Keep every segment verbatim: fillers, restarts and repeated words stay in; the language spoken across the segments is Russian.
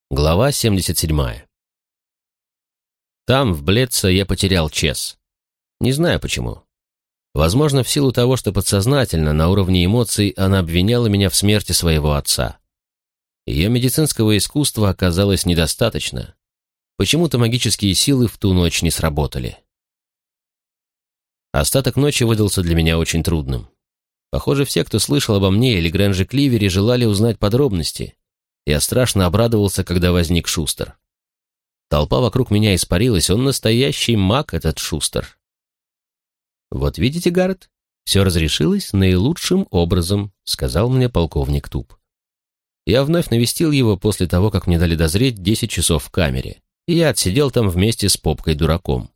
Глава семьдесят седьмая. Там, в Блеце, я потерял Чес. Не знаю почему. Возможно, в силу того, что подсознательно, на уровне эмоций, она обвиняла меня в смерти своего отца. Ее медицинского искусства оказалось недостаточно. Почему-то магические силы в ту ночь не сработали. Остаток ночи выдался для меня очень трудным. Похоже, все, кто слышал обо мне или Грэнже Кливере, желали узнать подробности. Я страшно обрадовался, когда возник Шустер. Толпа вокруг меня испарилась, он настоящий маг, этот Шустер. «Вот видите, Гаррет, все разрешилось наилучшим образом», — сказал мне полковник Туп. Я вновь навестил его после того, как мне дали дозреть десять часов в камере, и я отсидел там вместе с Попкой-дураком.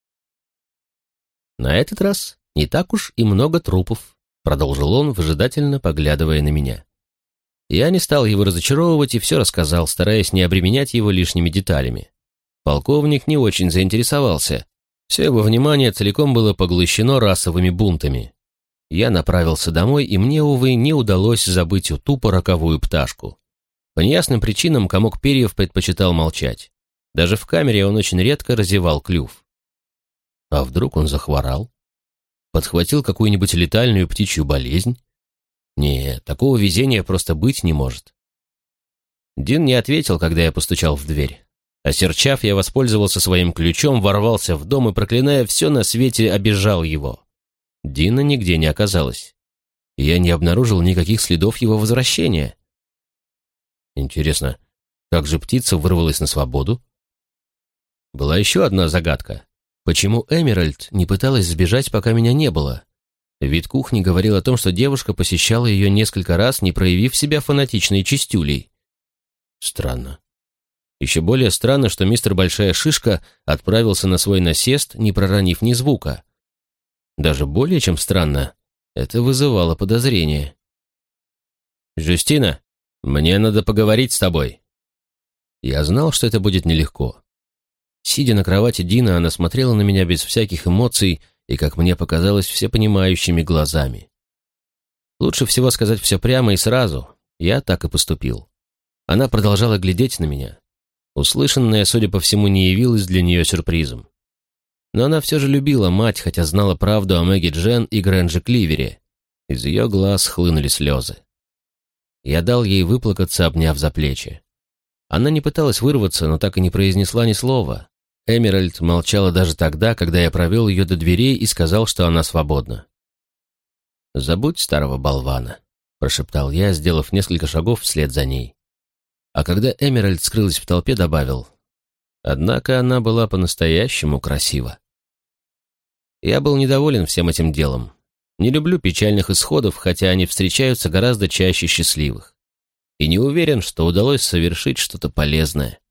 «На этот раз не так уж и много трупов», — продолжил он, выжидательно поглядывая на меня. Я не стал его разочаровывать и все рассказал, стараясь не обременять его лишними деталями. Полковник не очень заинтересовался. Все его внимание целиком было поглощено расовыми бунтами. Я направился домой, и мне, увы, не удалось забыть у Тупа роковую пташку. По неясным причинам комок перьев предпочитал молчать. Даже в камере он очень редко разевал клюв. А вдруг он захворал? Подхватил какую-нибудь летальную птичью болезнь? Нет, такого везения просто быть не может. Дин не ответил, когда я постучал в дверь. Осерчав, я воспользовался своим ключом, ворвался в дом и, проклиная все на свете, обижал его. Дина нигде не оказалось. Я не обнаружил никаких следов его возвращения. Интересно, как же птица вырвалась на свободу? Была еще одна загадка. Почему Эмеральд не пыталась сбежать, пока меня не было? Вид кухни говорил о том, что девушка посещала ее несколько раз, не проявив себя фанатичной чистюлей. Странно. Еще более странно, что мистер Большая Шишка отправился на свой насест, не проронив ни звука. Даже более чем странно, это вызывало подозрение. «Жюстина, мне надо поговорить с тобой». Я знал, что это будет нелегко. Сидя на кровати Дина, она смотрела на меня без всяких эмоций и, как мне показалось, всепонимающими глазами. Лучше всего сказать все прямо и сразу. Я так и поступил. Она продолжала глядеть на меня. Услышанное, судя по всему, не явилось для нее сюрпризом. Но она все же любила мать, хотя знала правду о Мэгги Джен и Грэнже Кливере. Из ее глаз хлынули слезы. Я дал ей выплакаться, обняв за плечи. Она не пыталась вырваться, но так и не произнесла ни слова. Эмеральд молчала даже тогда, когда я провел ее до дверей и сказал, что она свободна. «Забудь старого болвана», — прошептал я, сделав несколько шагов вслед за ней. А когда Эмеральд скрылась в толпе, добавил: «Однако она была по-настоящему красива». Я был недоволен всем этим делом. Не люблю печальных исходов, хотя они встречаются гораздо чаще счастливых. И не уверен, что удалось совершить что-то полезное.